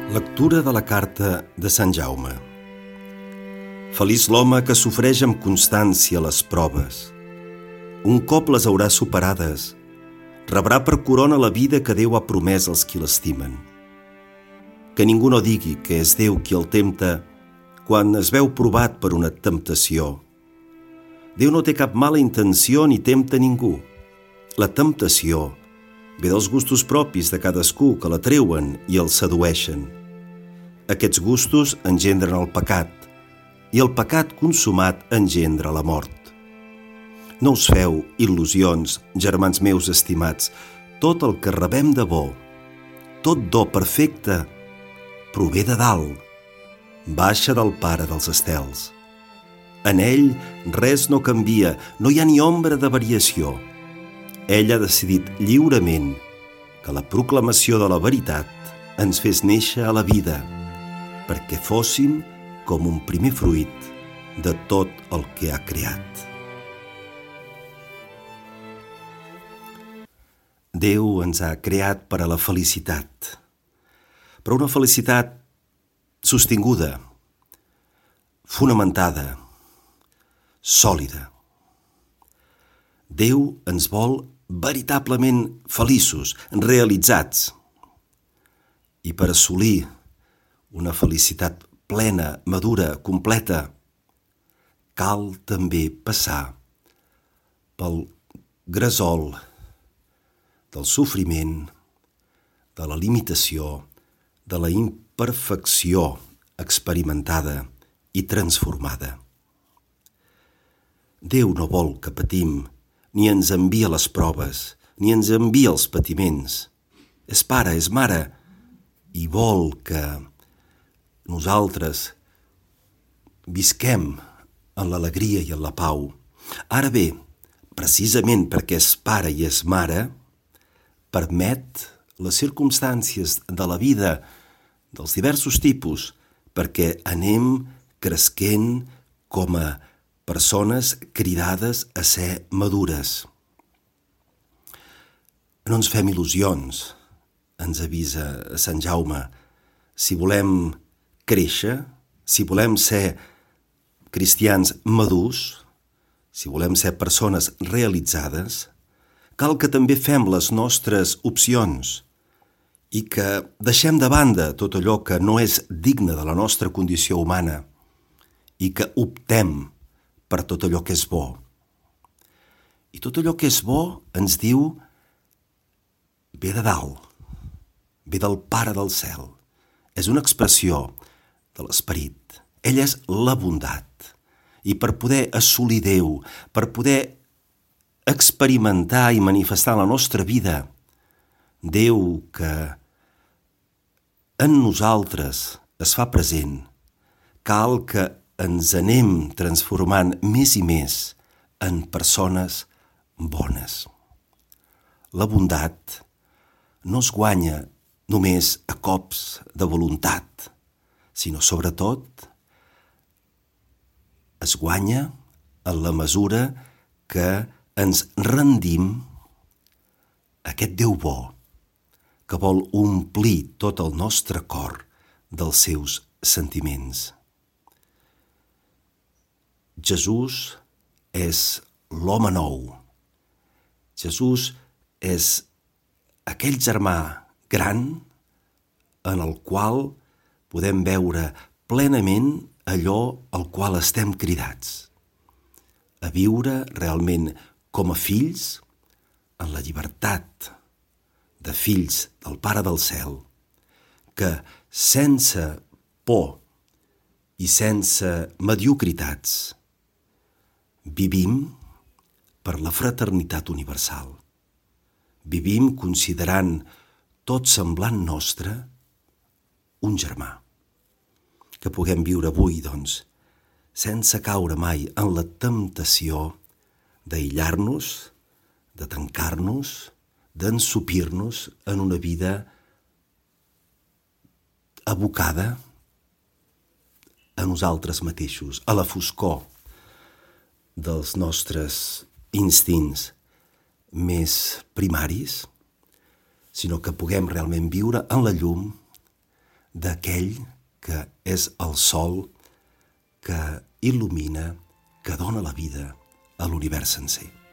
Lectura de la carta de Sant Jaume. Feliç l'home que sofreix amb constància les proves. Un cop les haurà superades, rebrà per corona la vida que Déu ha promès als qui l'estimen. Que ningú no digui que és Déu qui el tempta quan es veu provat per una temptació. Déu no té cap mala intenció ni tempta ningú. La temptació ve dels gustos propis de cadascú que la treuen i el sedueixen. Aquests gustos engendren el pecat, i el pecat consumat engendra la mort. No us feu il·lusions, germans meus estimats, tot el que rebem de bo, tot do perfecte, prové de dalt, baixa del Pare dels estels. En ell res no canvia, no hi ha ni ombra de variació. Ell ha decidit lliurement que la proclamació de la veritat ens fes néixer a la vida, perquè fóssim com un primer fruit de tot el que ha creat. Déu ens ha creat per a la felicitat, però una felicitat sostinguda, fonamentada, sòlida. Déu ens vol veritablement feliços, realitzats. I per assolir una felicitat plena, madura, completa, cal també passar pel gresol del sofriment, de la limitació, de la imperfecció experimentada i transformada. Déu no vol que patim, ni ens envia les proves, ni ens envia els patiments. És pare, és mare, i vol que nosaltres visquem en l'alegria i en la pau. Ara bé, precisament perquè és pare i és mare, permet les circumstàncies de la vida dels diversos tipus perquè anem cresquent com a persones cridades a ser madures. No ens fem il·lusions, ens avisa Sant Jaume. Si volem créixer, si volem ser cristians madurs, si volem ser persones realitzades, cal que també fem les nostres opcions i que deixem de banda tot allò que no és digne de la nostra condició humana i que optem per tot allò que és bo. I tot allò que és bo, ens diu, ve de dalt, ve del Pare del cel. És una expressió de l'esperit. Ell és la bondat. I per poder assolir Déu, per poder experimentar i manifestar en la nostra vida Déu que en nosaltres es fa present, cal que ens anem transformant més i més en persones bones. La bondat no es guanya només a cops de voluntat, sinó sobretot es guanya en la mesura que ens rendim a aquest Déu bo, que vol omplir tot el nostre cor dels seus sentiments. Jesús és l'home nou. Jesús és aquell germà gran en el qual podem veure plenament allò al qual estem cridats, a viure realment com a fills en la llibertat de fills del Pare del cel, que sense por i sense mediocritats vivim per la fraternitat universal. Vivim considerant tot semblant nostre un germà. Que puguem viure avui, doncs, sense caure mai en la temptació d'aïllar-nos, de tancar-nos, d'ensopir-nos en una vida abocada a nosaltres mateixos, a la foscor dels nostres instints més primaris, sinó que puguem realment viure en la llum d'aquell que és el sol que il·lumina, que dona la vida a l'univers sencer.